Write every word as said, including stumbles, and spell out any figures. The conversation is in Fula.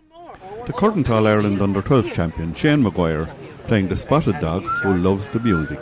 The current All-Ireland under twelve champion, Shane Maguire, playing the spotted dog who loves the music.